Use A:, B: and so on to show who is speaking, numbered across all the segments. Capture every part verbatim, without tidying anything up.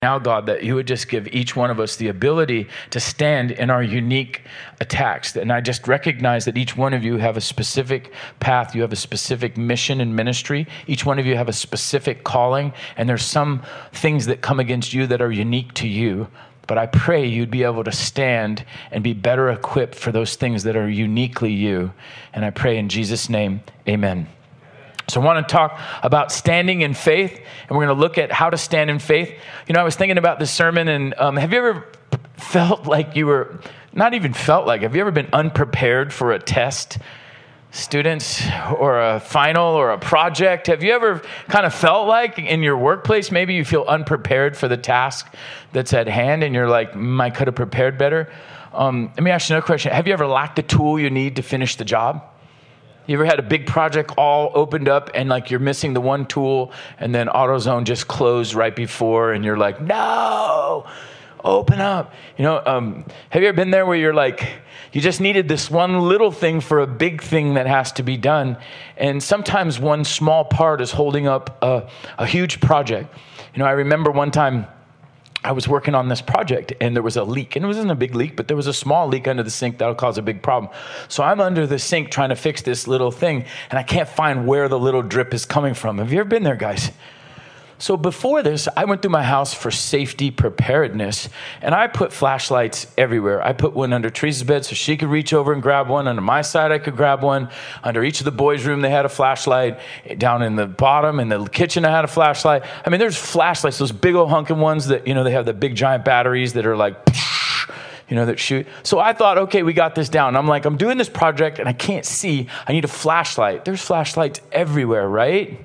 A: Now, God, that you would just give each one of us the ability to stand in our unique attacks. And I just recognize that each one of you have a specific path. You have a specific mission and ministry. Each one of you have a specific calling. And there's some things that come against you that are unique to you. But I pray you'd be able to stand and be better equipped for those things that are uniquely you. And I pray in Jesus' name, amen. So I want to talk about standing in faith, and we're going to look at how to stand in faith. You know, I was thinking about this sermon, and um, have you ever felt like you were, not even felt like, have you ever been unprepared for a test, students, or a final, or a project? Have you ever kind of felt like in your workplace, maybe you feel unprepared for the task that's at hand, and you're like, mm, I could have prepared better? Um, let me ask you another question. Have you ever lacked the tool you need to finish the job? You ever had a big project all opened up and like you're missing the one tool and then AutoZone just closed right before and you're like, no, open up. You know, um, have you ever been there where you're like, you just needed this one little thing for a big thing that has to be done. And sometimes one small part is holding up a, a huge project. You know, I remember one time I was working on this project and there was a leak, and it wasn't a big leak, but there was a small leak under the sink that'll cause a big problem. So I'm under the sink trying to fix this little thing, and I can't find where the little drip is coming from. Have you ever been there, guys? So before this, I went through my house for safety preparedness, and I put flashlights everywhere. I put one under Teresa's bed so she could reach over and grab one. Under my side, I could grab one. Under each of the boys' room, they had a flashlight. Down in the bottom, in the kitchen, I had a flashlight. I mean, there's flashlights, those big old hunking ones that, you know, they have the big giant batteries that are like, you know, that shoot. So I thought, okay, we got this down. I'm like, I'm doing this project, and I can't see. I need a flashlight. There's flashlights everywhere, right?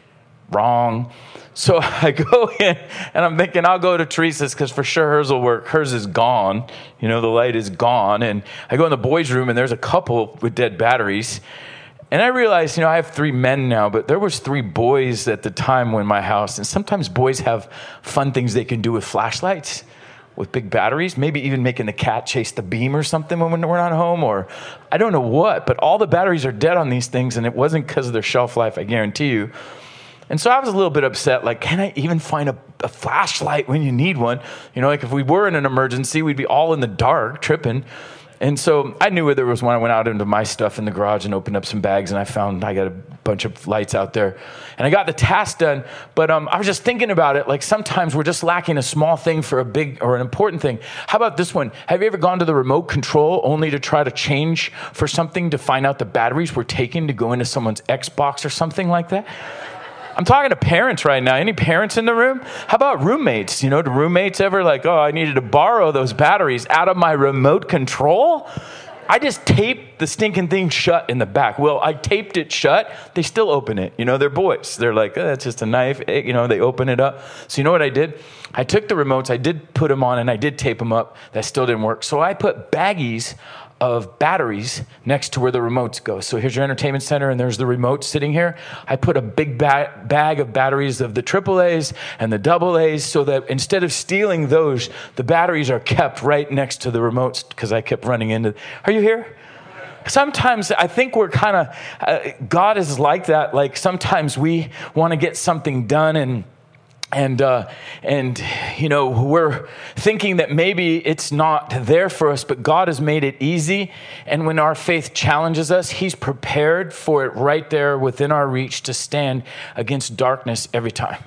A: Wrong. So I go in and I'm thinking I'll go to Teresa's because for sure hers will work. Hers is gone. You know, the light is gone. And I go in the boys' room and there's a couple with dead batteries. And I realized, you know, I have three men now, but there was three boys at the time when my house, and sometimes boys have fun things they can do with flashlights, with big batteries, maybe even making the cat chase the beam or something when we're not home, or I don't know what, but all the batteries are dead on these things, and it wasn't because of their shelf life, I guarantee you. And so I was a little bit upset, like, can I even find a, a flashlight when you need one? You know, like if we were in an emergency, we'd be all in the dark, tripping. And so I knew where there was one. I went out into my stuff in the garage and opened up some bags, and I found I got a bunch of lights out there. And I got the task done, but um, I was just thinking about it, like sometimes we're just lacking a small thing for a big or an important thing. How about this one? Have you ever gone to the remote control only to try to change for something to find out the batteries were taken to go into someone's Xbox or something like that? I'm talking to parents right now. Any parents in the room? How about roommates? You know, do roommates ever like, oh, I needed to borrow those batteries out of my remote control? I just taped the stinking thing shut in the back. Well, I taped it shut. They still open it. You know, they're boys. They're like, oh, that's just a knife. You know, they open it up. So you know what I did? I took the remotes. I did put them on, and I did tape them up. That still didn't work. So I put baggies of batteries next to where the remotes go. So here's your entertainment center, and there's the remote sitting here. I put a big ba- bag of batteries of the triple A's and the double A's so that instead of stealing those, the batteries are kept right next to the remotes because I kept running into. Are you here? Sometimes I think we're kind of, uh, God is like that. Like sometimes we want to get something done and And, uh, and you know, we're thinking that maybe it's not there for us, but God has made it easy. And when our faith challenges us, he's prepared for it right there within our reach to stand against darkness every time.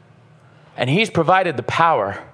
A: And he's provided the power.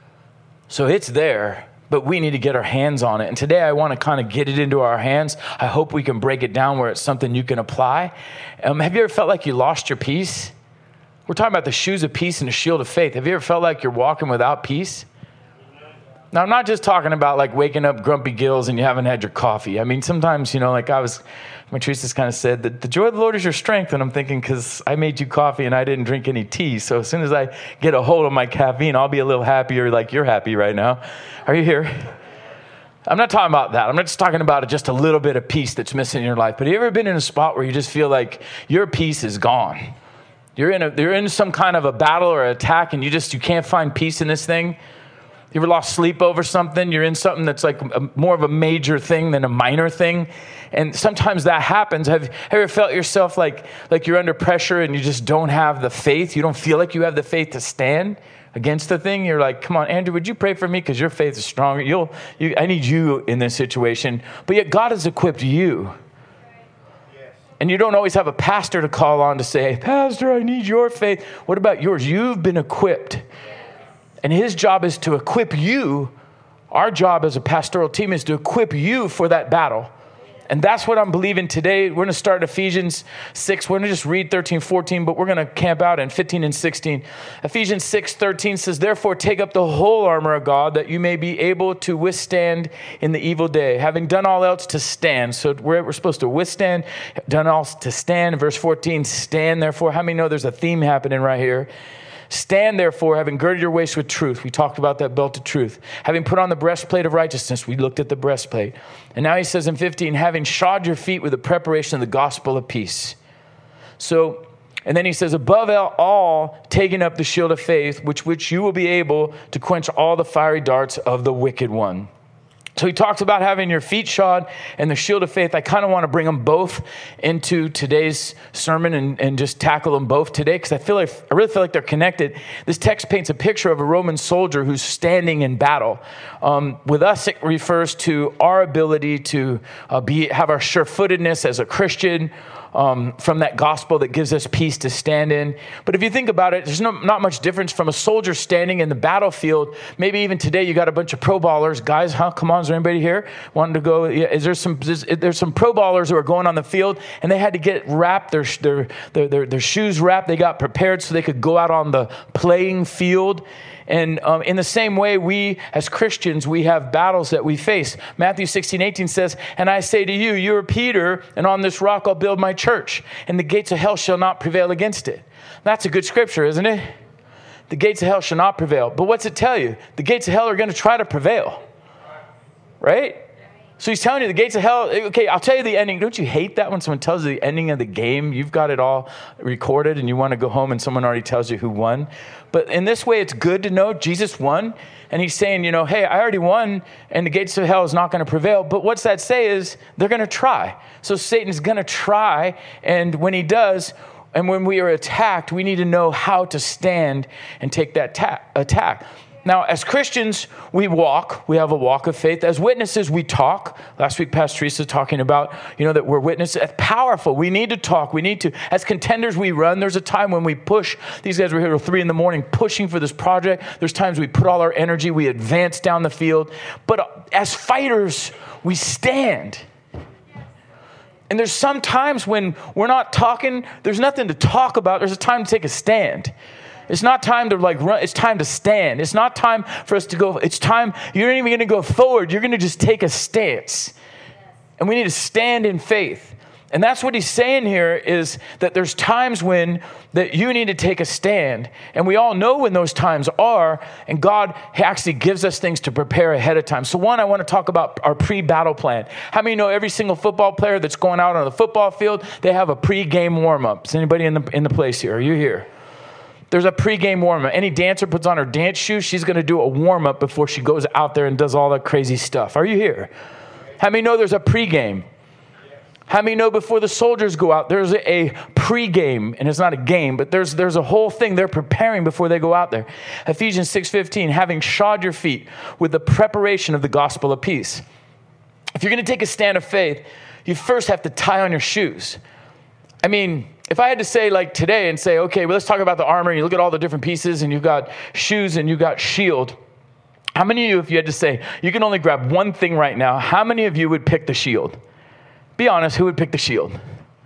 A: So it's there, but we need to get our hands on it. And today I want to kind of get it into our hands. I hope we can break it down where it's something you can apply. Um, have you ever felt like you lost your peace? We're talking about the shoes of peace and the shield of faith. Have you ever felt like you're walking without peace? Now, I'm not just talking about like waking up grumpy gills and you haven't had your coffee. I mean, sometimes, you know, like I was, my Teresa's kind of said that the joy of the Lord is your strength. And I'm thinking, because I made you coffee and I didn't drink any tea. So as soon as I get a hold of my caffeine, I'll be a little happier like you're happy right now. Are you here? I'm not talking about that. I'm not just talking about just a little bit of peace that's missing in your life. But have you ever been in a spot where you just feel like your peace is gone? You're in a, you're in some kind of a battle or attack, and you just you can't find peace in this thing. You ever lost sleep over something? You're in something that's like a, more of a major thing than a minor thing, and sometimes that happens. Have, have you ever felt yourself like like you're under pressure and you just don't have the faith? You don't feel like you have the faith to stand. against the thing, you're like, come on, Andrew, would you pray for me? Because your faith is stronger. You'll, you, I need you in this situation. But yet God has equipped you. And you don't always have a pastor to call on to say, Pastor, I need your faith. What about yours? You've been equipped. And his job is to equip you. Our job as a pastoral team is to equip you for that battle. And that's what I'm believing today. We're going to start Ephesians six. We're going to just read thirteen, fourteen, but we're going to camp out in fifteen and sixteen. Ephesians six, thirteen says, therefore take up the whole armor of God that you may be able to withstand in the evil day, having done all else to stand. So we're, we're supposed to withstand, done all to stand. Verse fourteen, stand therefore. How many know there's a theme happening right here? Stand therefore, having girded your waist with truth. We talked about that belt of truth. Having put on the breastplate of righteousness. We looked at the breastplate. And now he says in fifteen, having shod your feet with the preparation of the gospel of peace. So, and then he says, above all, taking up the shield of faith, which which you will be able to quench all the fiery darts of the wicked one. So he talks about having your feet shod and the shield of faith. I kind of want to bring them both into today's sermon and, and just tackle them both today because I feel like I really feel like they're connected. This text paints a picture of a Roman soldier who's standing in battle. Um, with us, it refers to our ability to uh, be have our sure-footedness as a Christian. Um, from that gospel that gives us peace to stand in. But if you think about it, there's no, not much difference from a soldier standing in the battlefield. Maybe even today you got a bunch of pro ballers. Guys, huh? Come on, is there anybody here wanting to go? Yeah, is there some, is, there's some pro ballers who are going on the field and they had to get wrapped, their, their, their, their, their shoes wrapped. They got prepared so they could go out on the playing field. And um, in the same way, we as Christians, we have battles that we face. Matthew sixteen, eighteen says, and I say to you, you are Peter, and on this rock I'll build my church, and the gates of hell shall not prevail against it. That's a good scripture, isn't it? The gates of hell shall not prevail. But what's it tell you? The gates of hell are going to try to prevail. Right? So he's telling you the gates of hell. Okay, I'll tell you the ending. Don't you hate that when someone tells you the ending of the game? You've got it all recorded and you want to go home and someone already tells you who won. But in this way, it's good to know Jesus won. And he's saying, you know, hey, I already won and the gates of hell is not going to prevail. But what's that say is they're going to try. So Satan's going to try. And when he does, and when we are attacked, we need to know how to stand and take that ta- attack. Now, as Christians, we walk. We have a walk of faith. As witnesses, we talk. Last week, Pastor Teresa was talking about, you know, that we're witnesses. It's powerful. We need to talk. We need to. As contenders, we run. There's a time when we push. These guys were here till three in the morning pushing for this project. There's times we put all our energy. We advance down the field. But as fighters, we stand. And there's some times when we're not talking. There's nothing to talk about. There's a time to take a stand. It's not time to like run. It's time to stand. It's not time for us to go. It's time. You're not even going to go forward. You're going to just take a stance. And we need to stand in faith. And that's what he's saying here is that there's times when that you need to take a stand. And we all know when those times are. And God actually gives us things to prepare ahead of time. So one, I want to talk about our pre-battle plan. How many know every single football player that's going out on the football field, they have a pre-game warm-up? Is anybody in the in the place here? Are you here? There's a pregame warm-up. Any dancer puts on her dance shoes, she's going to do a warm-up before she goes out there and does all that crazy stuff. Are you here? How many know there's a pregame? How many know before the soldiers go out, there's a pregame, and it's not a game, but there's there's a whole thing they're preparing before they go out there. Ephesians six fifteen, having shod your feet with the preparation of the gospel of peace. If you're going to take a stand of faith, you first have to tie on your shoes. I mean, if I had to say like today and say, okay, well, let's talk about the armor. And you look at all the different pieces and you've got shoes and you've got shield. How many of you, if you had to say, you can only grab one thing right now, how many of you would pick the shield? Be honest, who would pick the shield?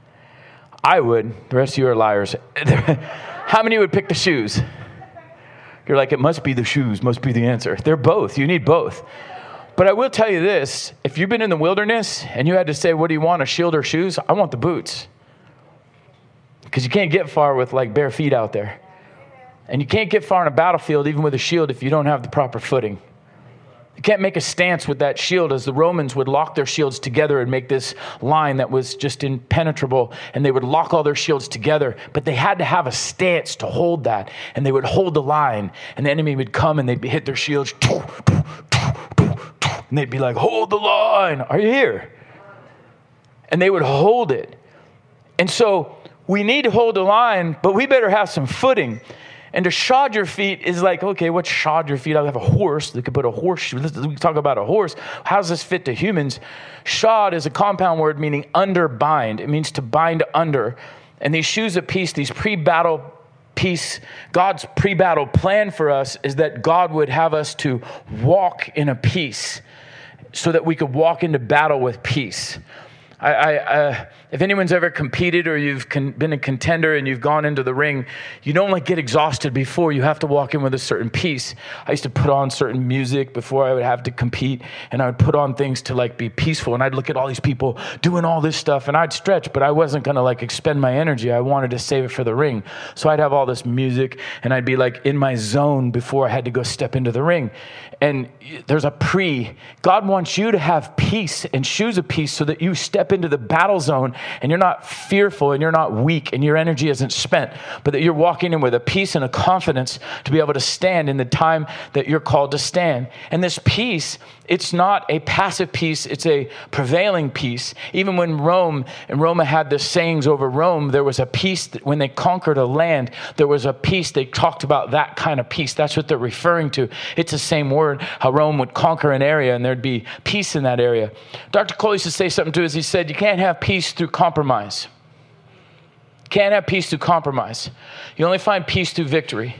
A: I would. The rest of you are liars. How many would pick the shoes? You're like, it must be the shoes, must be the answer. They're both. You need both. But I will tell you this. If you've been in the wilderness and you had to say, what do you want, a shield or shoes? I want the boots. Because you can't get far with like bare feet out there. And you can't get far on a battlefield even with a shield if you don't have the proper footing. You can't make a stance with that shield as the Romans would lock their shields together and make this line that was just impenetrable. And they would lock all their shields together. But they had to have a stance to hold that. And they would hold the line. And the enemy would come and they'd hit their shields. And they'd be like, hold the line. Are you here? And they would hold it. And so we need to hold the line, but we better have some footing. And to shod your feet is like, okay, what's shod your feet? I have a horse. They could put a horseshoe. We can talk about a horse. How does this fit to humans? Shod is a compound word meaning under bind. It means to bind under. And these shoes of peace, these pre-battle peace, God's pre-battle plan for us is that God would have us to walk in a peace so that we could walk into battle with peace. I, I, uh, if anyone's ever competed or you've con- been a contender and you've gone into the ring, you don't like get exhausted before. You have to walk in with a certain peace. I used to put on certain music before I would have to compete, and I would put on things to like be peaceful. And I'd look at all these people doing all this stuff, and I'd stretch, but I wasn't going to like expend my energy. I wanted to save it for the ring. So I'd have all this music, and I'd be like in my zone before I had to go step into the ring. And there's a pre. God wants you to have peace and shoes of peace so that you step into the battle zone and you're not fearful and you're not weak and your energy isn't spent, but that you're walking in with a peace and a confidence to be able to stand in the time that you're called to stand. And this peace, it's not a passive peace, it's a prevailing peace. Even when Rome, and Roma had the sayings over Rome, there was a peace that when they conquered a land, there was a peace. They talked about that kind of peace. That's what they're referring to. It's the same word, how Rome would conquer an area and there'd be peace in that area. Doctor Cole used to say something to us. He said, you can't have peace through compromise. You can't have peace through compromise. You only find peace through victory.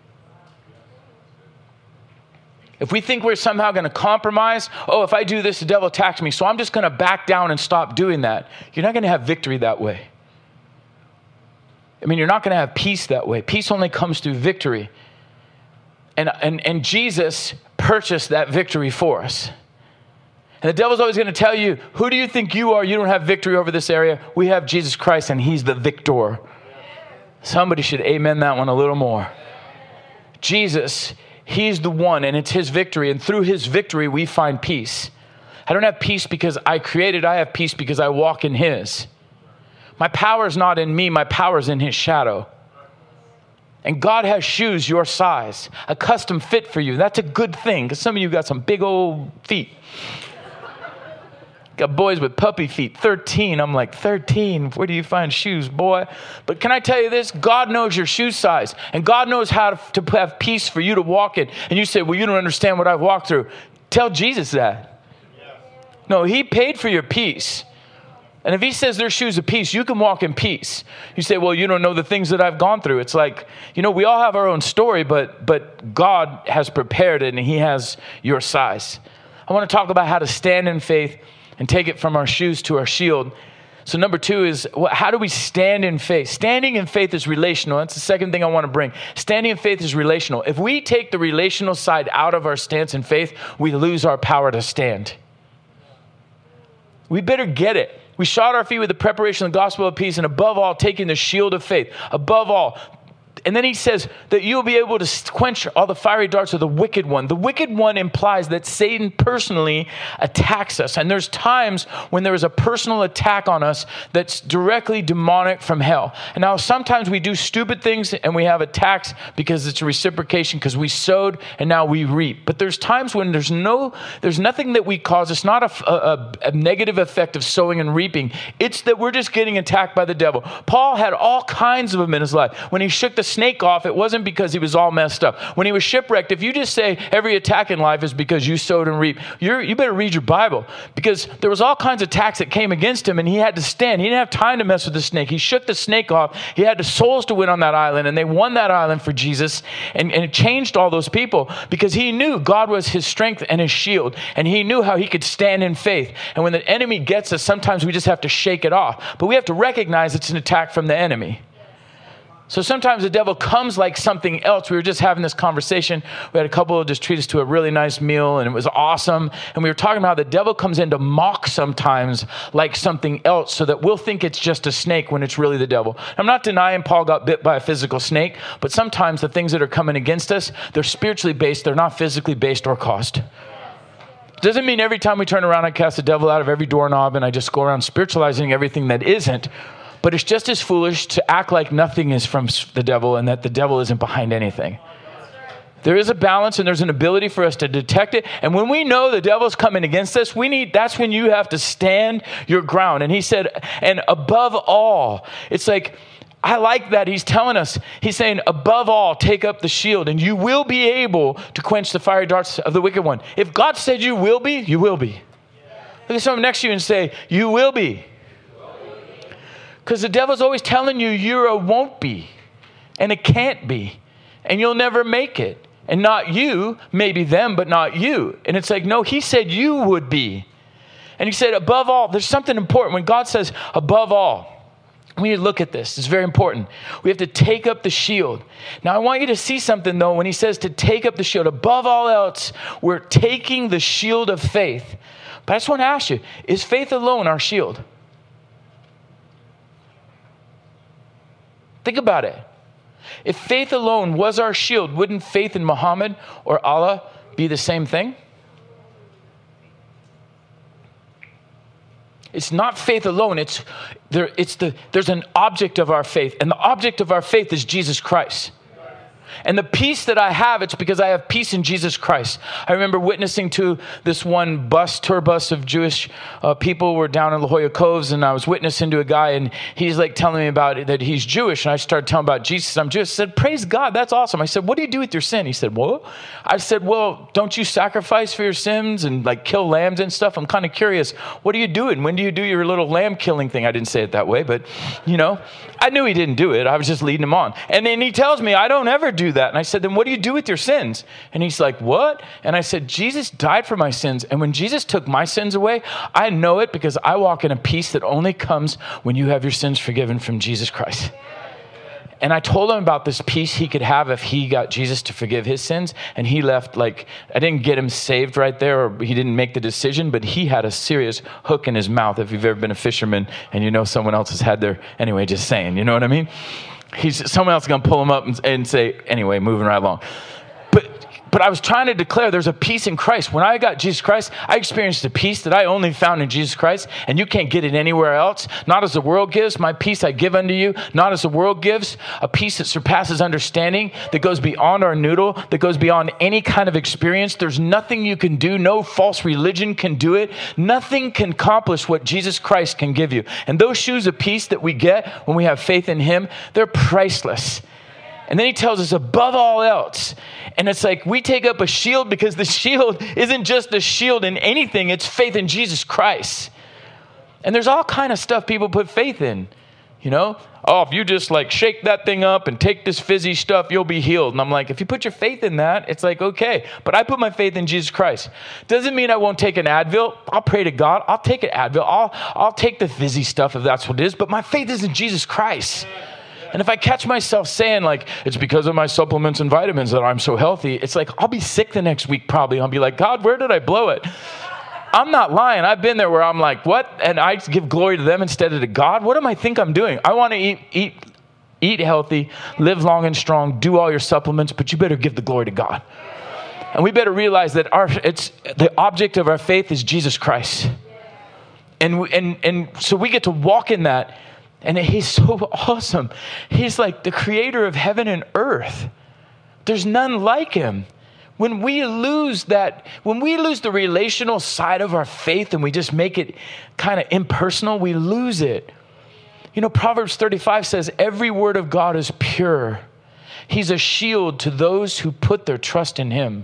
A: If we think we're somehow going to compromise, oh, if I do this, the devil attacks me, so I'm just going to back down and stop doing that. You're not going to have victory that way. I mean, you're not going to have peace that way. Peace only comes through victory. And, and, and Jesus purchased that victory for us. And the devil's always going to tell you, who do you think you are? You don't have victory over this area. We have Jesus Christ, and he's the victor. Somebody should amen that one a little more. Jesus, he's the one, and it's his victory. And through his victory, we find peace. I don't have peace because I created. I have peace because I walk in his. My power is not in me. My power is in his shadow. And God has shoes your size, a custom fit for you. That's a good thing, because some of you got some big old feet. Got boys with puppy feet, thirteen. I'm like, thirteen, where do you find shoes, boy? But can I tell you this? God knows your shoe size, and God knows how to, to have peace for you to walk in. And you say, well, you don't understand what I've walked through. Tell Jesus that. Yes. No, he paid for your peace. And if he says there's shoes of peace, you can walk in peace. You say, well, you don't know the things that I've gone through. It's like, you know, we all have our own story, but but God has prepared it, and he has your size. I want to talk about how to stand in faith and take it from our shoes to our shield. So number two is, how do we stand in faith? Standing in faith is relational. That's the second thing I want to bring. Standing in faith is relational. If we take the relational side out of our stance in faith, we lose our power to stand. We better get it. We shod our feet with the preparation of the gospel of peace, and above all, taking the shield of faith. Above all. And then he says that you'll be able to quench all the fiery darts of the wicked one. The wicked one implies that Satan personally attacks us. And there's times when there is a personal attack on us that's directly demonic from hell. And now sometimes we do stupid things and we have attacks because it's a reciprocation, because we sowed and now we reap. But there's times when there's no, there's nothing that we cause. It's not a, a, a negative effect of sowing and reaping. It's that we're just getting attacked by the devil. Paul had all kinds of them in his life. When he shook the snake off, it wasn't because he was all messed up. When he was shipwrecked, if you just say every attack in life is because you sowed and reaped, you're, you better read your Bible, because there was all kinds of attacks that came against him, and he had to stand. He didn't have time to mess with the snake. He shook the snake off. He had the souls to win on that island, and they won that island for Jesus, and, and it changed all those people because he knew God was his strength and his shield, and he knew how he could stand in faith. And when the enemy gets us, sometimes we just have to shake it off, but we have to recognize it's an attack from the enemy. So sometimes the devil comes like something else. We were just having this conversation. We had a couple just treat us to a really nice meal, and it was awesome. And we were talking about how the devil comes in to mock sometimes like something else, so that we'll think it's just a snake when it's really the devil. I'm not denying Paul got bit by a physical snake, but sometimes the things that are coming against us, they're spiritually based. They're not physically based or caused. Doesn't mean every time we turn around, I cast the devil out of every doorknob and I just go around spiritualizing everything that isn't. But it's just as foolish to act like nothing is from the devil and that the devil isn't behind anything. There is a balance, and there's an ability for us to detect it. And when we know the devil's coming against us, we need, that's when you have to stand your ground. And he said, and above all, it's like, I like that he's telling us, he's saying, above all, take up the shield and you will be able to quench the fiery darts of the wicked one. If God said you will be, you will be. Look at someone next to you and say, you will be. Because the devil's always telling you you're a won't be and it can't be and you'll never make it. And not you, maybe them, but not you. And it's like, no, he said you would be. And he said, above all, there's something important. When God says, above all, we need to look at this. It's very important. We have to take up the shield. Now, I want you to see something, though, when he says to take up the shield. Above all else, we're taking the shield of faith. But I just want to ask you, is faith alone our shield? Think about it. If faith alone was our shield, wouldn't faith in Muhammad or Allah be the same thing? It's not faith alone. It's there. It's the there's an object of our faith, and the object of our faith is Jesus Christ. And the peace that I have, it's because I have peace in Jesus Christ. I remember witnessing to this one bus, tour bus of Jewish uh, people. We're down in La Jolla Coves, and I was witnessing to a guy, and he's like telling me about it, that he's Jewish. And I started telling him about Jesus. I'm Jewish. I said, praise God, that's awesome. I said, what do you do with your sin? He said, what? I said, well, don't you sacrifice for your sins and like kill lambs and stuff? I'm kind of curious. What are you doing? When do you do your little lamb killing thing? I didn't say it that way, but you know, I knew he didn't do it. I was just leading him on. And then he tells me, I don't ever do that. And I said, then what do you do with your sins? And he's like, what? And I said, Jesus died for my sins. And when Jesus took my sins away, I know it because I walk in a peace that only comes when you have your sins forgiven from Jesus Christ. And I told him about this peace he could have if he got Jesus to forgive his sins. And he left like, I didn't get him saved right there, or he didn't make the decision, but he had a serious hook in his mouth. If you've ever been a fisherman and you know someone else has had their, anyway, just saying, you know what I mean? He's someone else is going to pull him up and, and say, anyway, moving right along. But but I was trying to declare there's a peace in Christ. When I got Jesus Christ, I experienced a peace that I only found in Jesus Christ, and you can't get it anywhere else. Not as the world gives. My peace I give unto you. Not as the world gives. A peace that surpasses understanding, that goes beyond our noodle, that goes beyond any kind of experience. There's nothing you can do. No false religion can do it. Nothing can accomplish what Jesus Christ can give you. And those shoes of peace that we get when we have faith in him, they're priceless. And then he tells us above all else. And it's like we take up a shield because the shield isn't just a shield in anything. It's faith in Jesus Christ. And there's all kind of stuff people put faith in. You know, oh, if you just like shake that thing up and take this fizzy stuff, you'll be healed. And I'm like, if you put your faith in that, it's like, okay. But I put my faith in Jesus Christ. Doesn't mean I won't take an Advil. I'll pray to God. I'll take an Advil. I'll, I'll take the fizzy stuff if that's what it is. But my faith is in Jesus Christ. And if I catch myself saying like, it's because of my supplements and vitamins that I'm so healthy, it's like, I'll be sick the next week probably. I'll be like, God, where did I blow it? I'm not lying. I've been there where I'm like, what? And I give glory to them instead of to God. What am I think I'm doing? I want to eat, eat, eat healthy, live long and strong, do all your supplements, but you better give the glory to God. And we better realize that our, it's the object of our faith is Jesus Christ. And, and, and so we get to walk in that. And he's so awesome. He's like the creator of heaven and earth. There's none like him. When we lose that, when we lose the relational side of our faith and we just make it kind of impersonal, we lose it. You know, Proverbs thirty-five says, every word of God is pure. He's a shield to those who put their trust in him.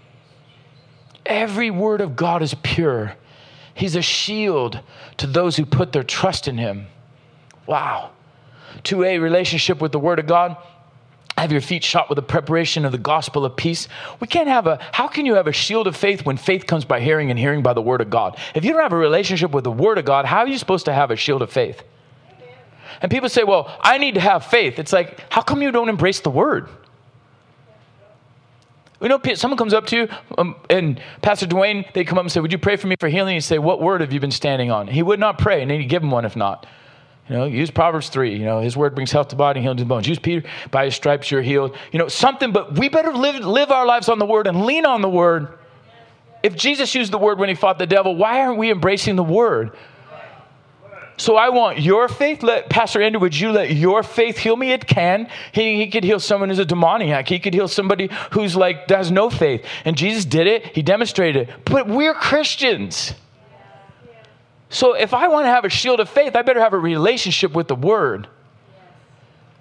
A: Every word of God is pure. He's a shield to those who put their trust in him. Wow. To a relationship with the word of God, have your feet shod with the preparation of the gospel of peace. We can't have a, how can you have a shield of faith when faith comes by hearing and hearing by the word of God? If you don't have a relationship with the word of God, how are you supposed to have a shield of faith? And people say, well, I need to have faith. It's like, how come you don't embrace the word? You know, someone comes up to you, um, and Pastor Dwayne, they come up and say, would you pray for me for healing? You say, what word have you been standing on? He would not pray, and then you give him one if not. You know, use Proverbs three. You know, his word brings health to body and healing to the bones. Use Peter, by his stripes you're healed. You know, something, but we better live, live our lives on the word and lean on the word. If Jesus used the word when he fought the devil, why aren't we embracing the word? So I want your faith. Let Pastor Andrew, would you let your faith heal me? It can. He, he could heal someone who's a demoniac. He could heal somebody who's like, has no faith. And Jesus did it. He demonstrated it. But we're Christians. So if I want to have a shield of faith, I better have a relationship with the word.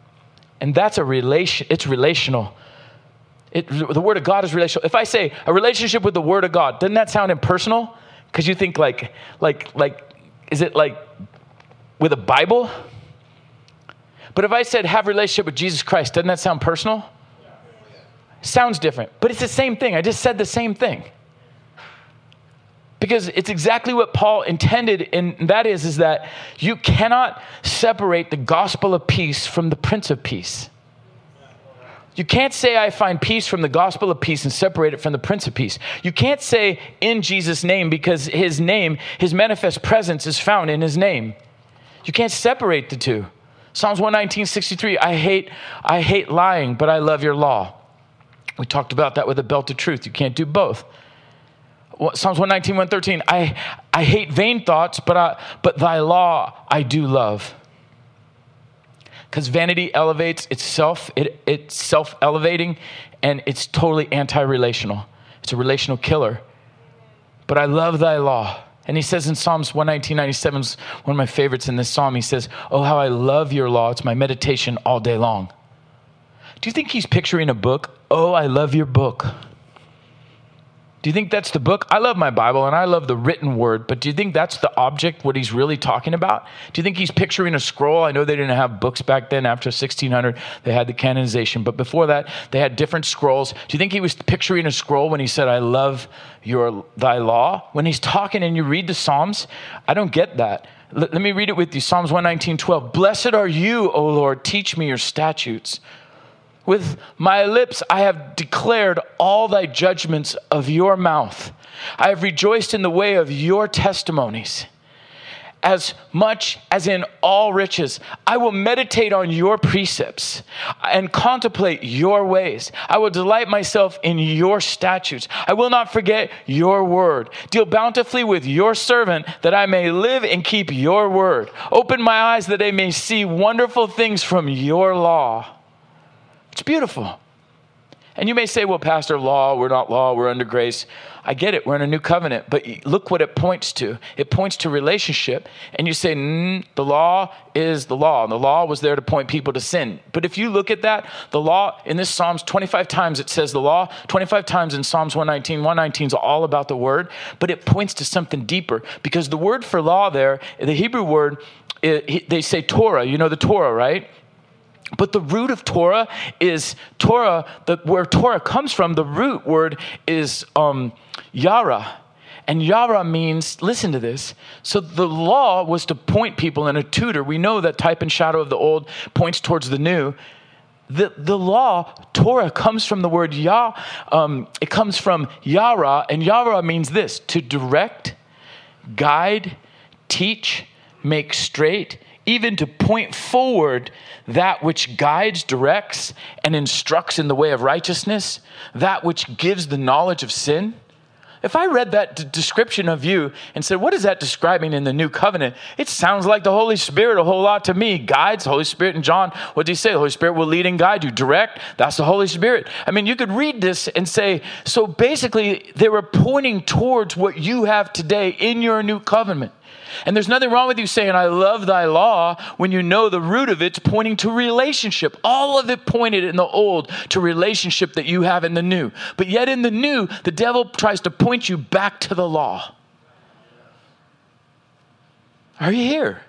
A: And that's a relation, it's relational. It, the word of God is relational. If I say a relationship with the word of God, doesn't that sound impersonal? Because you think like, like, like, is it like with a Bible? But if I said have a relationship with Jesus Christ, doesn't that sound personal? Sounds different, but it's the same thing. I just said the same thing. Because it's exactly what Paul intended, and that is, is that you cannot separate the gospel of peace from the Prince of Peace. You can't say I find peace from the gospel of peace and separate it from the Prince of Peace. You can't say in Jesus' name, because his name, his manifest presence is found in his name. You can't separate the two. Psalms one nineteen, sixty-three, I hate, I hate lying, but I love your law. We talked about that with the belt of truth. You can't do both. Psalms one nineteen, one thirteen, I, I hate vain thoughts, but, I, but thy law I do love. Because vanity elevates itself, it, it's self-elevating, and it's totally anti-relational. It's a relational killer. But I love thy law. And he says in Psalms one nineteen, ninety-seven, one of my favorites in this psalm, he says, oh, how I love your law. It's my meditation all day long. Do you think he's picturing a book? Oh, I love your book. Do you think that's the book? I love my Bible and I love the written word, but do you think that's the object, what he's really talking about? Do you think he's picturing a scroll? I know they didn't have books back then. After sixteen hundred, they had the canonization, but before that, they had different scrolls. Do you think he was picturing a scroll when he said, I love your thy law? When he's talking and you read the Psalms, I don't get that. L- let me read it with you. Psalms one nineteen, twelve. Blessed are you, O Lord, teach me your statutes. With my lips, I have declared all thy judgments of your mouth. I have rejoiced in the way of your testimonies. As much as in all riches, I will meditate on your precepts and contemplate your ways. I will delight myself in your statutes. I will not forget your word. Deal bountifully with your servant that I may live and keep your word. Open my eyes that I may see wonderful things from your law. It's beautiful. And you may say, well, Pastor, law, we're not law, we're under grace. I get it, we're in a new covenant, but look what it points to. It points to relationship. And you say, mm, the law is the law. And the law was there to point people to sin. But if you look at that, the law in this Psalms, twenty-five times it says the law, twenty-five times in Psalms one nineteen. one nineteen is all about the word, but it points to something deeper. Because the word for law there, the Hebrew word, it, they say Torah. You know the Torah, right? But the root of Torah is Torah, the, where Torah comes from, the root word is um, Yara. And Yara means, listen to this. So the law was to point people in a tutor. We know that type and shadow of the old points towards the new. The, the law, Torah, comes from the word Yah. Um, it comes from Yara. And Yara means this, to direct, guide, teach, make straight, even to point forward that which guides, directs, and instructs in the way of righteousness, that which gives the knowledge of sin. If I read that d- description of you and said, what is that describing in the new covenant? It sounds like the Holy Spirit a whole lot to me. Guides, Holy Spirit in John, what did he say? The Holy Spirit will lead and guide you. Direct, that's the Holy Spirit. I mean, you could read this and say, so basically they were pointing towards what you have today in your new covenant. And there's nothing wrong with you saying, I love thy law, when you know the root of it's pointing to relationship. All of it pointed in the old to relationship that you have in the new. But yet in the new, the devil tries to point you back to the law. Are you here?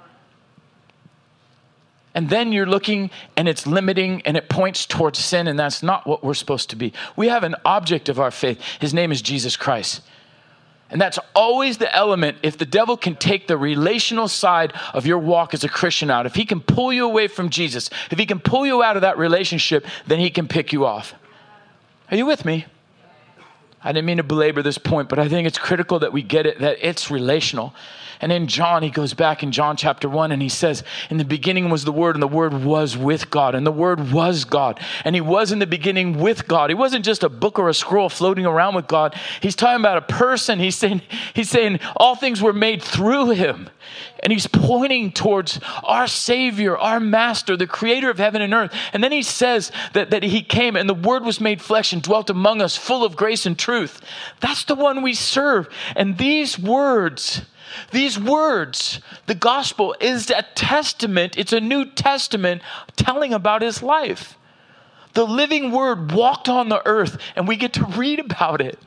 A: And then you're looking and it's limiting and it points towards sin, and that's not what we're supposed to be. We have an object of our faith. His name is Jesus Christ. And that's always the element. If the devil can take the relational side of your walk as a Christian out, if he can pull you away from Jesus, if he can pull you out of that relationship, then he can pick you off. Are you with me? I didn't mean to belabor this point, but I think it's critical that we get it, that it's relational. And in John, he goes back in John chapter one and he says, in the beginning was the Word, and the Word was with God, and the Word was God. And he was in the beginning with God. He wasn't just a book or a scroll floating around with God. He's talking about a person. He's saying, he's saying all things were made through him. And he's pointing towards our Savior, our Master, the Creator of heaven and earth. And then he says that, that he came and the Word was made flesh and dwelt among us, full of grace and truth. That's the one we serve. And these words These words, the gospel, is a testament. It's a New Testament telling about his life. The living word walked on the earth, and we get to read about it.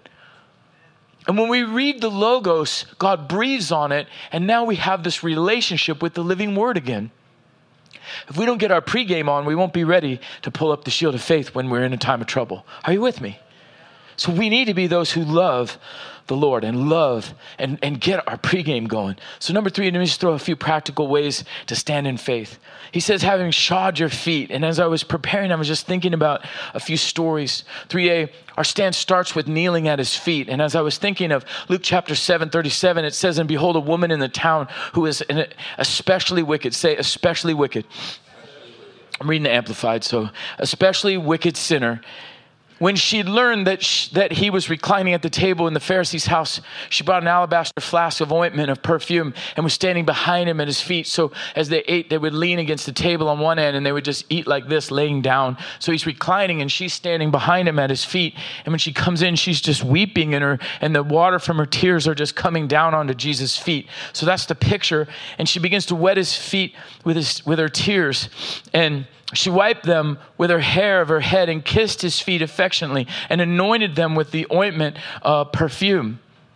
A: And when we read the Logos, God breathes on it, and now we have this relationship with the living word again. If we don't get our pregame on, we won't be ready to pull up the shield of faith when we're in a time of trouble. Are you with me? So we need to be those who love the Lord and love and, and get our pregame going. So number three, let me just throw a few practical ways to stand in faith. He says, having shod your feet. And as I was preparing, I was just thinking about a few stories. three A, our stand starts with kneeling at his feet. And as I was thinking of Luke chapter seven, thirty-seven, it says, and behold, a woman in the town who is especially wicked. Say, especially wicked. I'm reading the Amplified, so especially wicked sinner. When she learned that she, that he was reclining at the table in the Pharisee's house, she brought an alabaster flask of ointment of perfume and was standing behind him at his feet. So as they ate, they would lean against the table on one end and they would just eat like this, laying down. So he's reclining and she's standing behind him at his feet. And when she comes in, she's just weeping and her and the water from her tears are just coming down onto Jesus' feet. So that's the picture. And she begins to wet his feet with his with her tears. And she wiped them with her hair of her head and kissed his feet affectionately and anointed them with the ointment uh, perfume.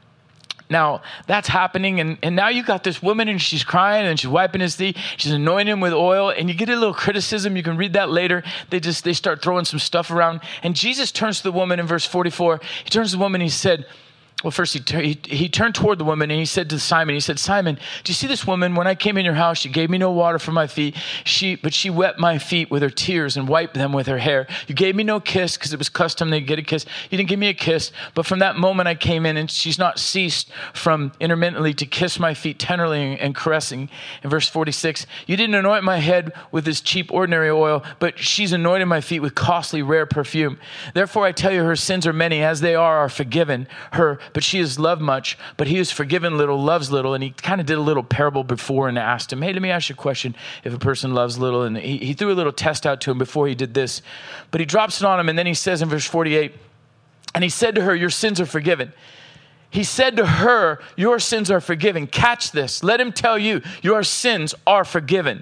A: Now, that's happening, and, and now you got this woman, and she's crying, and she's wiping his feet. She's anointing him with oil, and you get a little criticism. You can read that later. They just they start throwing some stuff around. And Jesus turns to the woman in verse forty-four. He turns to the woman, and he said, well, first he, tur- he he turned toward the woman and he said to Simon, he said, Simon, do you see this woman? When I came in your house, she gave me no water for my feet, She, but she wet my feet with her tears and wiped them with her hair. You gave me no kiss because it was custom they get a kiss. You didn't give me a kiss. But from that moment I came in and she's not ceased from intermittently to kiss my feet tenderly and caressing. In verse forty-six, you didn't anoint my head with this cheap ordinary oil, but she's anointed my feet with costly rare perfume. Therefore I tell you, her sins are many, as they are, are forgiven her. But she has loved much, but he who's forgiven little loves little. And he kind of did a little parable before and asked him, hey, let me ask you a question. If a person loves little, and he, he threw a little test out to him before he did this, but he drops it on him. And then he says in verse forty-eight, and he said to her, your sins are forgiven. He said to her, your sins are forgiven. Catch this. Let him tell you, your sins are forgiven.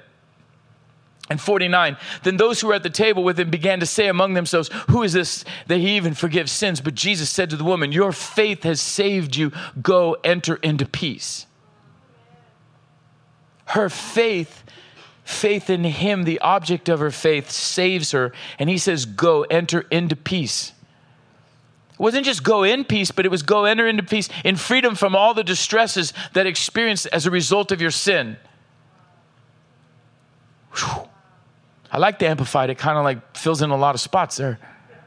A: And forty-nine, then those who were at the table with him began to say among themselves, who is this that he even forgives sins? But Jesus said to the woman, your faith has saved you. Go, enter into peace. Her faith, faith in him, the object of her faith, saves her. And he says, go, enter into peace. It wasn't just go in peace, but it was go, enter into peace in freedom from all the distresses that experienced as a result of your sin. Whew. I like the Amplified. It kind of like fills in a lot of spots there.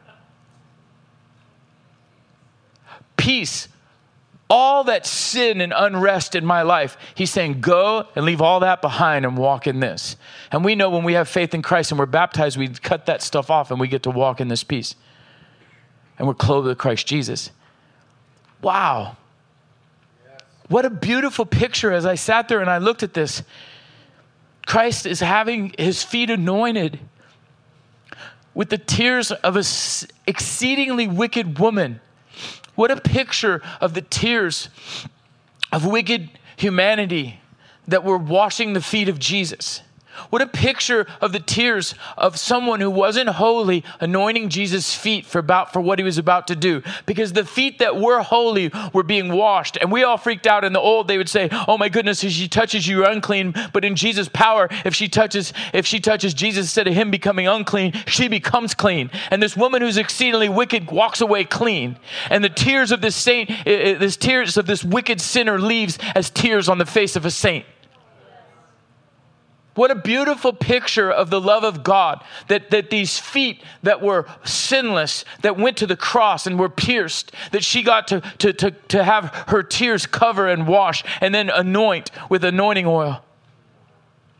A: Peace. All that sin and unrest in my life, he's saying, go and leave all that behind and walk in this. And we know when we have faith in Christ and we're baptized, we cut that stuff off and we get to walk in this peace. And we're clothed with Christ Jesus. Wow. What a beautiful picture. As I sat there and I looked at this, Christ is having his feet anointed with the tears of an exceedingly wicked woman. What a picture of the tears of wicked humanity that were washing the feet of Jesus. What a picture of the tears of someone who wasn't holy anointing Jesus' feet for about for what he was about to do. Because the feet that were holy were being washed. And we all freaked out in the old. They would say, oh my goodness, if she touches you, you're unclean. But in Jesus' power, if she touches, if she touches Jesus instead of him becoming unclean, she becomes clean. And this woman who's exceedingly wicked walks away clean. And the tears of this saint, this tears of this wicked sinner leaves as tears on the face of a saint. What a beautiful picture of the love of God, that, that these feet that were sinless, that went to the cross and were pierced, that she got to, to, to, to have her tears cover and wash and then anoint with anointing oil.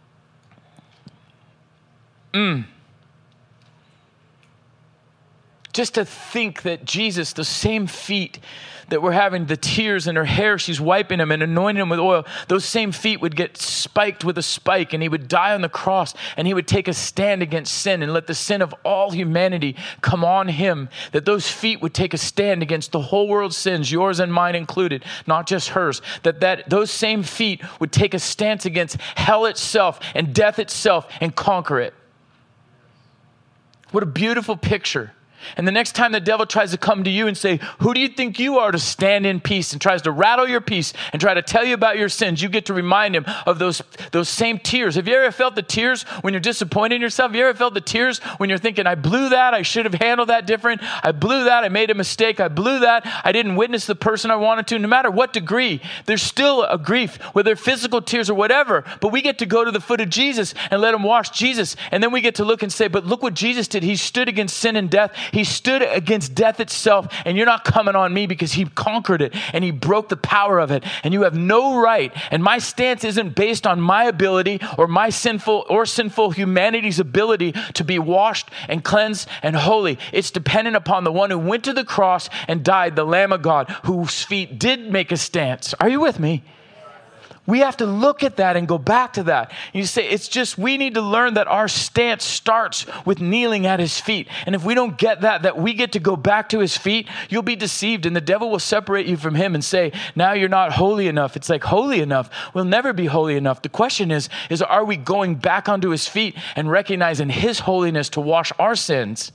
A: Mm. Just to think that Jesus, the same feet that were having the tears in her hair, she's wiping him and anointing him with oil, those same feet would get spiked with a spike, and he would die on the cross, and he would take a stand against sin and let the sin of all humanity come on him, that those feet would take a stand against the whole world's sins, yours and mine included, not just hers, that, that those same feet would take a stance against hell itself and death itself and conquer it. What a beautiful picture. And the next time the devil tries to come to you and say, who do you think you are to stand in peace, and tries to rattle your peace and try to tell you about your sins, you get to remind him of those, those same tears. Have you ever felt the tears when you're disappointed in yourself? Have you ever felt the tears when you're thinking, I blew that, I should have handled that different, I blew that, I made a mistake, I blew that, I didn't witness the person I wanted to. No matter what degree, there's still a grief, whether physical tears or whatever, but we get to go to the foot of Jesus and let him wash Jesus, and then we get to look and say, but look what Jesus did. He stood against sin and death. He stood against death itself, and you're not coming on me, because he conquered it and he broke the power of it, and you have no right. And my stance isn't based on my ability or my sinful or sinful humanity's ability to be washed and cleansed and holy. It's dependent upon the one who went to the cross and died, the Lamb of God, whose feet did make a stance. Are you with me? We have to look at that and go back to that. You say, it's just, we need to learn that our stance starts with kneeling at his feet. And if we don't get that, that we get to go back to his feet, you'll be deceived, and the devil will separate you from him and say, now you're not holy enough. It's like, holy enough? We'll never be holy enough. The question is, is are we going back onto his feet and recognizing his holiness to wash our sins?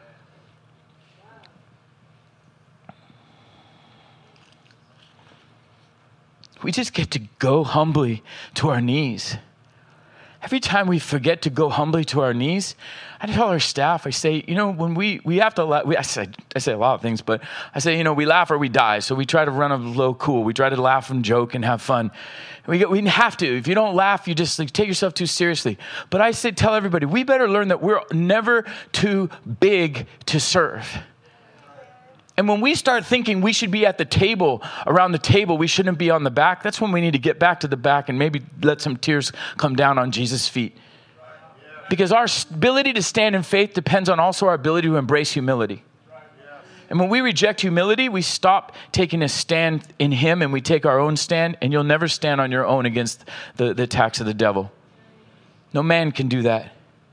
A: We just get to go humbly to our knees. Every time we forget to go humbly to our knees, I tell our staff, I say, you know, when we, we have to, la- we, I, say, I say a lot of things, but I say, you know, we laugh or we die. So we try to run a little cool. We try to laugh and joke and have fun. We, get, we have to. If you don't laugh, you just like, take yourself too seriously. But I say, tell everybody, we better learn that we're never too big to serve. And when we start thinking we should be at the table, around the table, we shouldn't be on the back, that's when we need to get back to the back and maybe let some tears come down on Jesus' feet. Because our ability to stand in faith depends on also our ability to embrace humility. And when we reject humility, we stop taking a stand in him and we take our own stand, and you'll never stand on your own against the, the attacks of the devil. No man can do that.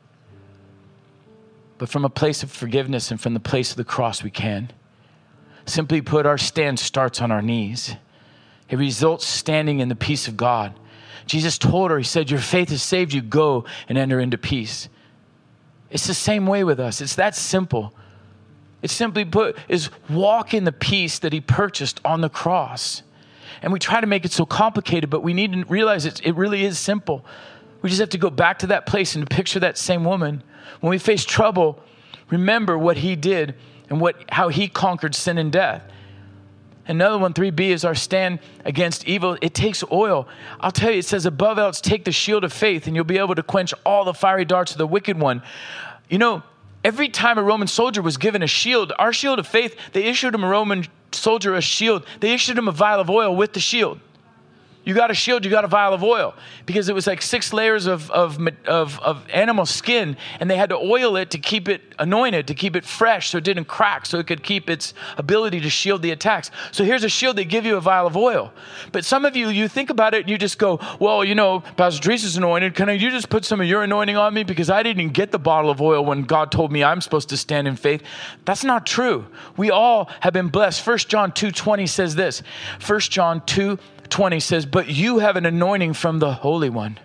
A: But from a place of forgiveness and from the place of the cross, we can. Simply put, our stand starts on our knees. It results standing in the peace of God. Jesus told her, he said, your faith has saved you. Go and enter into peace. It's the same way with us. It's that simple. It simply put is walk in the peace that he purchased on the cross. And we try to make it so complicated, but we need to realize it, it really is simple. We just have to go back to that place and picture that same woman. When we face trouble, remember what he did and what how he conquered sin and death. Another one, three B, is our stand against evil. It takes oil. I'll tell you, it says, above else, take the shield of faith, and you'll be able to quench all the fiery darts of the wicked one. You know, every time a Roman soldier was given a shield, our shield of faith, they issued him a Roman soldier a shield. They issued him a vial of oil with the shield. You got a shield, you got a vial of oil, because it was like six layers of, of, of, of animal skin, and they had to oil it to keep it anointed, to keep it fresh so it didn't crack, so it could keep its ability to shield the attacks. So here's a shield, they give you a vial of oil. But some of you, you think about it and you just go, well, you know, Pastor Teresa's anointed. Can I, you just put some of your anointing on me? Because I didn't get the bottle of oil when God told me I'm supposed to stand in faith. That's not true. We all have been blessed. First John two twenty says this. First John two twenty says, but you have an anointing from the Holy One.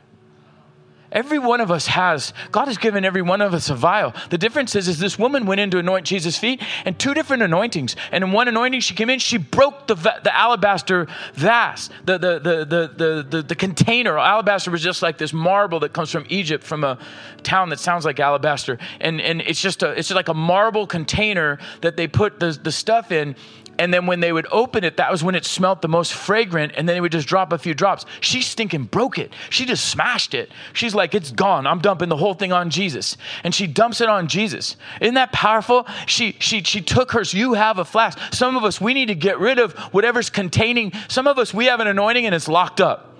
A: Every one of us has. God has given every one of us a vial. The difference is, is this woman went in to anoint Jesus' feet, and two different anointings. And in one anointing, she came in, she broke the the alabaster vase, the the the the the the, the container. Alabaster was just like this marble that comes from Egypt, from a town that sounds like alabaster, and and it's just a it's just like a marble container that they put the the stuff in. And then when they would open it, that was when it smelled the most fragrant. And then they would just drop a few drops. She stinking broke it. She just smashed it. She's like, it's gone. I'm dumping the whole thing on Jesus. And she dumps it on Jesus. Isn't that powerful? She she she took hers. You have a flask. Some of us, we need to get rid of whatever's containing. Some of us, we have an anointing and it's locked up.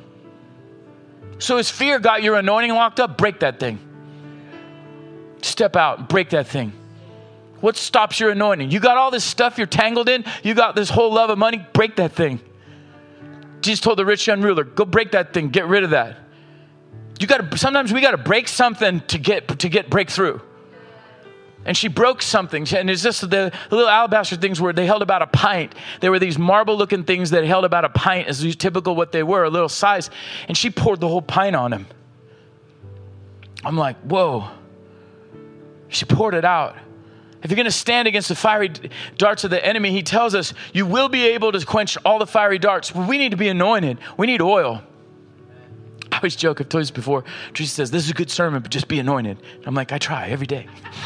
A: So has fear got your anointing locked up? Break that thing. Step out, break that thing. What stops your anointing? You got all this stuff you're tangled in. You got this whole love of money. Break that thing. Jesus told the rich young ruler, go break that thing. Get rid of that. You got to, sometimes we got to break something to get, to get breakthrough. And she broke something. And it's just the, the little alabaster things where they held about a pint. They were these marble looking things that held about a pint, as typical what they were, a little size. And she poured the whole pint on him. I'm like, whoa. She poured it out. If you're going to stand against the fiery darts of the enemy, he tells us you will be able to quench all the fiery darts. Well, we need to be anointed. We need oil. I always joke, I've told you this before. Teresa says, this is a good sermon, but just be anointed. I'm like, I try every day.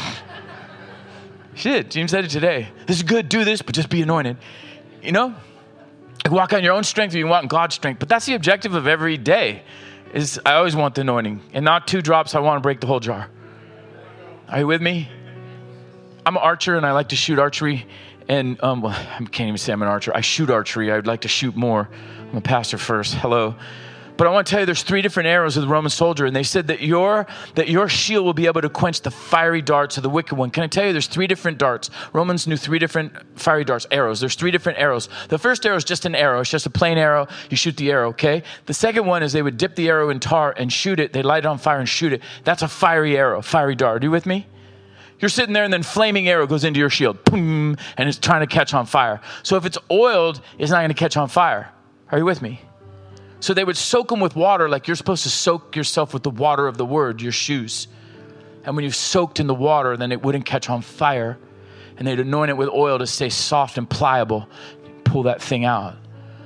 A: She did. James said it today. This is good, do this, but just be anointed. You know? You walk on your own strength or you walk in God's strength. But that's the objective of every day. Is I always want the anointing. And not two drops, I want to break the whole jar. Are you with me? I'm an archer and I like to shoot archery. And um, well, I can't even say I'm an archer. I shoot archery. I would like to shoot more. I'm a pastor first. Hello. But I want to tell you there's three different arrows of the Roman soldier. And they said that your, that your shield will be able to quench the fiery darts of the wicked one. Can I tell you there's three different darts? Romans knew three different fiery darts, arrows. There's three different arrows. The first arrow is just an arrow. It's just a plain arrow. You shoot the arrow, okay? The second one is they would dip the arrow in tar and shoot it. They light it on fire and shoot it. That's a fiery arrow, fiery dart. Are you with me? You're sitting there and then flaming arrow goes into your shield. Boom, and it's trying to catch on fire. So if it's oiled, it's not going to catch on fire. Are you with me? So they would soak them with water like you're supposed to soak yourself with the water of the word, your shoes. And when you've soaked in the water, then it wouldn't catch on fire. And they'd anoint it with oil to stay soft and pliable. Pull that thing out.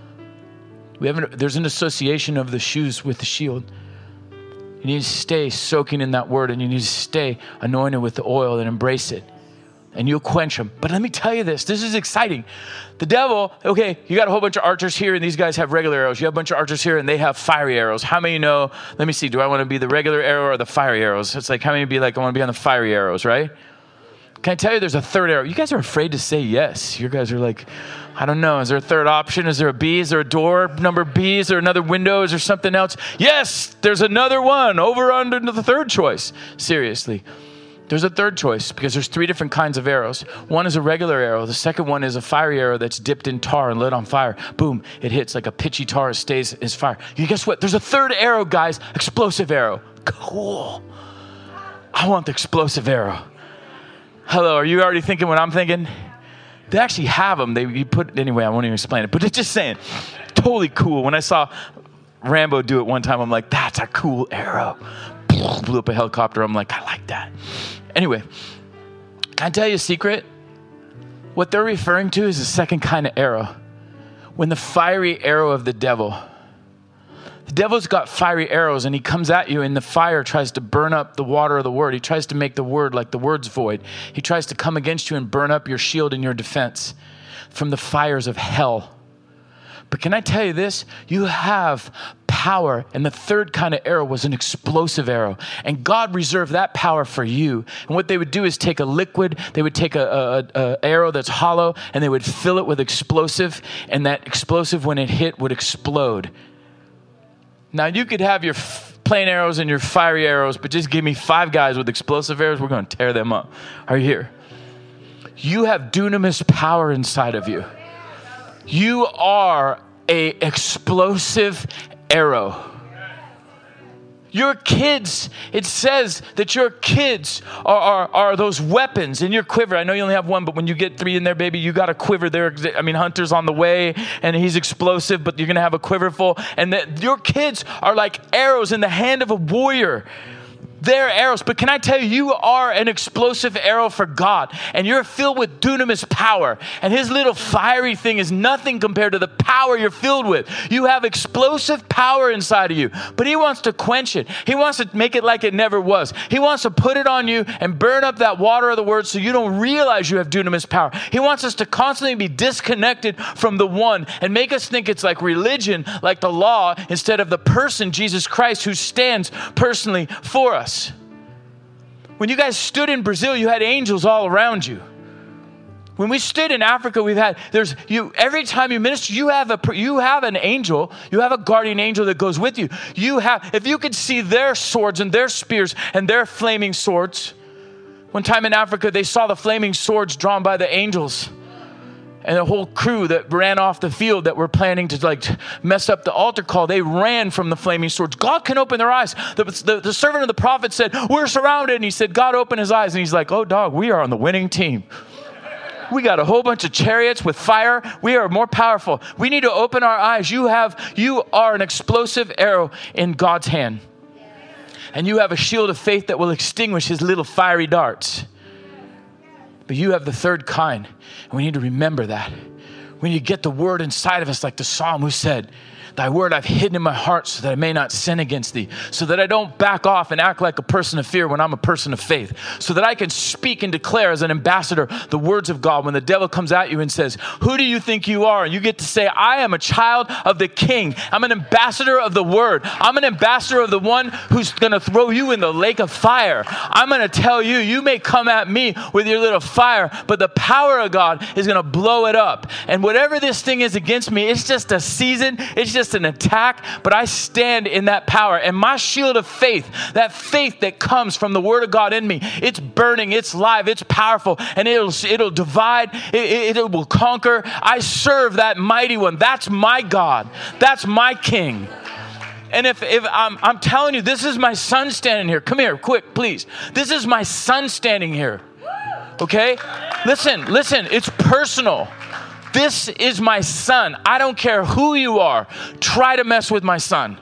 A: We have an, there's an association of the shoes with the shield. You need to stay soaking in that word, and you need to stay anointed with the oil and embrace it. And you'll quench them. But let me tell you this. This is exciting. The devil, okay, you got a whole bunch of archers here, and these guys have regular arrows. You have a bunch of archers here, and they have fiery arrows. How many know, let me see, do I want to be the regular arrow or the fiery arrows? It's like, how many be like, I want to be on the fiery arrows, right? Can I tell you there's a third arrow? You guys are afraid to say yes. You guys are like, I don't know. Is there a third option? Is there a B? Is there a door number B? Is there another window? Is there something else? Yes, there's another one over under the third choice. Seriously. There's a third choice because there's three different kinds of arrows. One is a regular arrow. The second one is a fiery arrow that's dipped in tar and lit on fire. Boom, it hits like a pitchy tar. It stays as fire. You guess what? There's a third arrow, guys. Explosive arrow. Cool. I want the explosive arrow. Hello, are you already thinking what I'm thinking? They actually have them. They you put anyway. I won't even explain it. But it's just saying, totally cool. When I saw Rambo do it one time, I'm like, that's a cool arrow. Blew up a helicopter. I'm like, I like that. Anyway, can I tell you a secret? What they're referring to is the second kind of arrow. When the fiery arrow of the devil. The devil's got fiery arrows and he comes at you and the fire tries to burn up the water of the word. He tries to make the word like the word's void. He tries to come against you and burn up your shield and your defense from the fires of hell. But can I tell you this? You have power. And the third kind of arrow was an explosive arrow. And God reserved that power for you. And what they would do is take a liquid, they would take a, a, a arrow that's hollow, and they would fill it with explosive. And that explosive, when it hit, would explode. Now, you could have your f- plain arrows and your fiery arrows, but just give me five guys with explosive arrows. We're going to tear them up. Are you here? You have dunamis power inside of you. You are a explosive arrow. Your kids, it says that your kids are, are, are those weapons in your quiver. I know you only have one, but when you get three in there, baby, you got a quiver there. I mean, Hunter's on the way, and he's explosive, but you're going to have a quiver full. And that your kids are like arrows in the hand of a warrior. They're arrows, but can I tell you, you are an explosive arrow for God, and you're filled with dunamis power, and his little fiery thing is nothing compared to the power you're filled with. You have explosive power inside of you, but he wants to quench it. He wants to make it like it never was. He wants to put it on you and burn up that water of the word so you don't realize you have dunamis power. He wants us to constantly be disconnected from the one and make us think it's like religion, like the law, instead of the person, Jesus Christ, who stands personally for us. When you guys stood in Brazil, you had angels all around you. When we stood in Africa, we've had, there's, you, every time you minister, you have a, you have an angel, you have a guardian angel that goes with you. You have, if you could see their swords and their spears and their flaming swords, One time in Africa, they saw the flaming swords drawn by the angels. And the whole crew that ran off the field that were planning to like mess up the altar call, they ran from the flaming swords. God can open their eyes. The, the, the servant of the prophet said, we're surrounded. And he said, God opened his eyes. And he's like, oh, dog, we are on the winning team. We got a whole bunch of chariots with fire. We are more powerful. We need to open our eyes. You have, you are an explosive arrow in God's hand. And you have a shield of faith that will extinguish his little fiery darts. But you have the third kind. And we need to remember that. We need to get the word inside of us like the psalm who said, thy word I've hidden in my heart so that I may not sin against thee, so that I don't back off and act like a person of fear when I'm a person of faith, so that I can speak and declare as an ambassador the words of God. When the devil comes at you and says, who do you think you are? And you get to say, I am a child of the King. I'm an ambassador of the word. I'm an ambassador of the one who's going to throw you in the lake of fire. I'm going to tell you, you may come at me with your little fire, but the power of God is going to blow it up. And whatever this thing is against me, it's just a season. It's just an attack, but I stand in that power. And my shield of faith, that faith that comes from the word of God in me, it's burning, it's live, it's powerful, and it'll it'll divide, it, it will conquer. I serve that mighty one. That's my God. That's my King. And if, if I'm, I'm telling you, this is my son standing here. Come here, quick, please. This is my son standing here. Okay? Listen, listen, it's personal. This is my son. I don't care who you are. Try to mess with my son.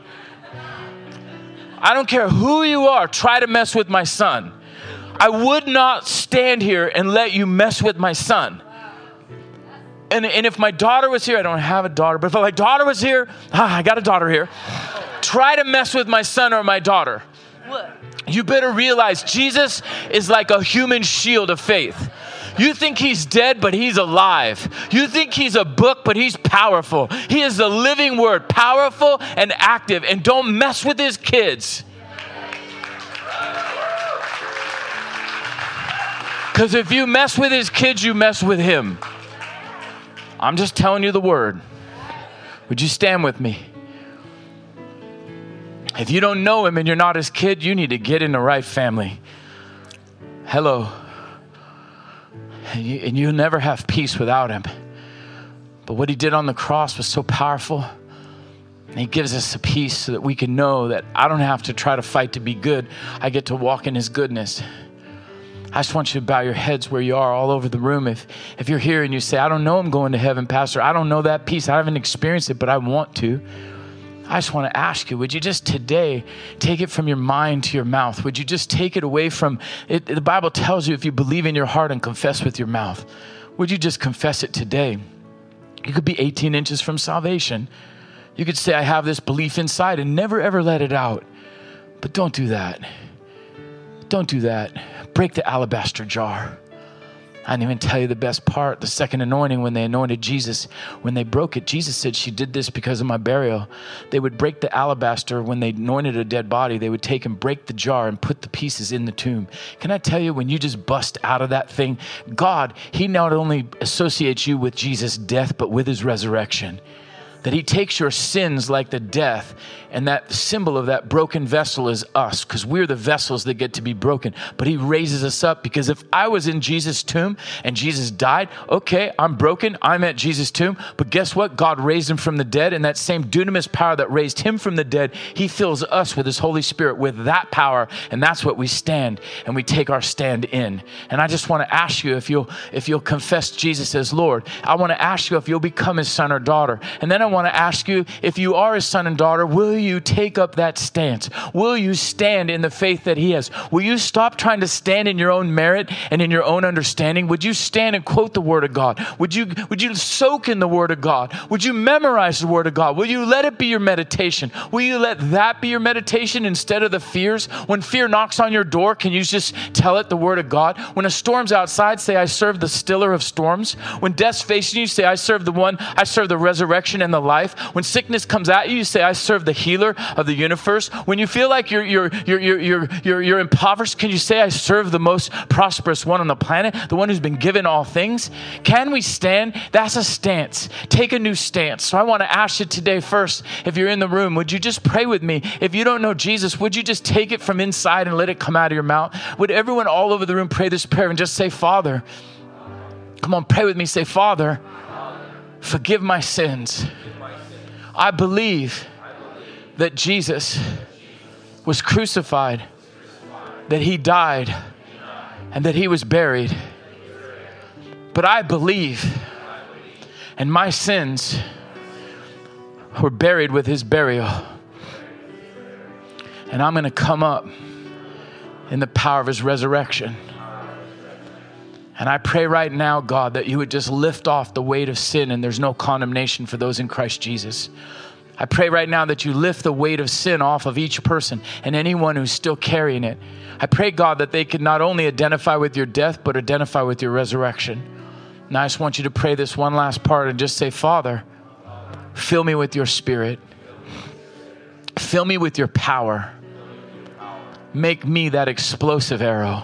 A: I don't care who you are. Try to mess with my son. I would not stand here and let you mess with my son. And, and if my daughter was here, I don't have a daughter, but if my daughter was here, ah, I got a daughter here. Try to mess with my son or my daughter. You better realize Jesus is like a human shield of faith. You think he's dead, but he's alive. You think he's a book, but he's powerful. He is the living word, powerful and active. And don't mess with his kids. Because if you mess with his kids, you mess with him. I'm just telling you the word. Would you stand with me? If you don't know him and you're not his kid, you need to get in the right family. Hello. And, you, and you'll never have peace without him. But what he did on the cross was so powerful. And he gives us a peace so that we can know that I don't have to try to fight to be good. I get to walk in his goodness. I just want you to bow your heads where you are all over the room. If, if you're here and you say, I don't know I'm going to heaven, Pastor. I don't know that peace. I haven't experienced it, but I want to. I just want to ask you, would you just today take it from your mind to your mouth? Would you just take it away from it? The Bible tells you if you believe in your heart and confess with your mouth, would you just confess it today? You could be eighteen inches from salvation. You could say, I have this belief inside and never ever let it out. But don't do that. Don't do that. Break the alabaster jar. I didn't even tell you the best part. The second anointing, when they anointed Jesus, when they broke it, Jesus said, she did this because of my burial. They would break the alabaster when they anointed a dead body. They would take and break the jar and put the pieces in the tomb. Can I tell you, when you just bust out of that thing, God, he not only associates you with Jesus' death, but with his resurrection. That he takes your sins like the death, and that symbol of that broken vessel is us, because we're the vessels that get to be broken. But he raises us up, because if I was in Jesus' tomb and Jesus died, okay, I'm broken, I'm at Jesus' tomb, but guess what? God raised him from the dead, and that same dunamis power that raised him from the dead, he fills us with his Holy Spirit with that power, and that's what we stand, and we take our stand in. And I just want to ask you, if you'll, if you'll confess Jesus as Lord, I want to ask you if you'll become his son or daughter. And then I want to ask you, if you are his son and daughter, will you take up that stance? Will you stand in the faith that he has? Will you stop trying to stand in your own merit and in your own understanding? Would you stand and quote the word of God? Would you, would you soak in the word of God? Would you memorize the word of God? Will you let it be your meditation? Will you let that be your meditation instead of the fears? When fear knocks on your door, can you just tell it the word of God? When a storm's outside, say, I serve the stiller of storms. When death's facing you, say, I serve the one, I serve the resurrection and the of life. When sickness comes at you, you say, I serve the healer of the universe. When you feel like you're, you're, you're, you're, you're, you're, you're impoverished, can you say, I serve the most prosperous one on the planet, the one who's been given all things? Can we stand? That's a stance. Take a new stance. So I want to ask you today first, if you're in the room, would you just pray with me? If you don't know Jesus, would you just take it from inside and let it come out of your mouth? Would everyone all over the room pray this prayer and just say, Father, come on, pray with me. Say, Father, forgive my sins. I believe that Jesus was crucified, that he died, and that he was buried. But I believe, and my sins were buried with his burial. And I'm going to come up in the power of his resurrection. And I pray right now, God, that you would just lift off the weight of sin, and there's no condemnation for those in Christ Jesus. I pray right now that you lift the weight of sin off of each person and anyone who's still carrying it. I pray, God, that they can not only identify with your death, but identify with your resurrection. Now I just want you to pray this one last part and just say, Father, fill me with your spirit. Fill me with your power. Make me that explosive arrow.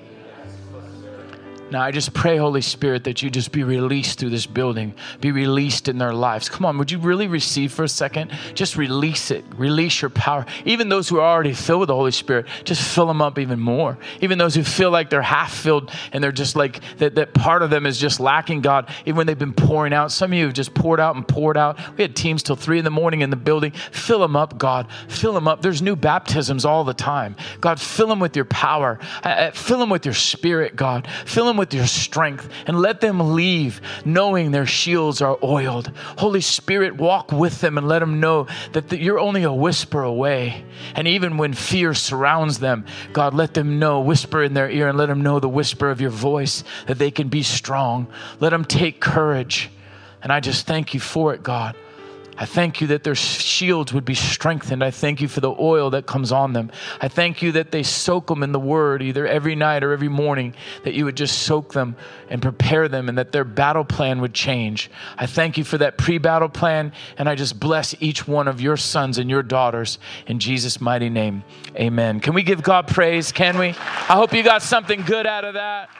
A: Now, I just pray, Holy Spirit, that you just be released through this building, be released in their lives. Come on, would you really receive for a second? Just release it. Release your power. Even those who are already filled with the Holy Spirit, just fill them up even more. Even those who feel like they're half filled and they're just like, that, that part of them is just lacking, God, even when they've been pouring out. Some of you have just poured out and poured out. We had teams till three in the morning in the building. Fill them up, God. Fill them up. There's new baptisms all the time. God, fill them with your power. Uh, fill them with your spirit, God. Fill them with your strength, and let them leave knowing their shields are oiled. Holy Spirit, walk with them and let them know that the, you're only a whisper away. And even when fear surrounds them, God, let them know, whisper in their ear and let them know the whisper of your voice, that they can be strong. Let them take courage. And I just thank you for it, God. I thank you that their shields would be strengthened. I thank you for the oil that comes on them. I thank you that they soak them in the word either every night or every morning, that you would just soak them and prepare them, and that their battle plan would change. I thank you for that pre-battle plan, and I just bless each one of your sons and your daughters in Jesus' mighty name. Amen. Can we give God praise? Can we? I hope you got something good out of that.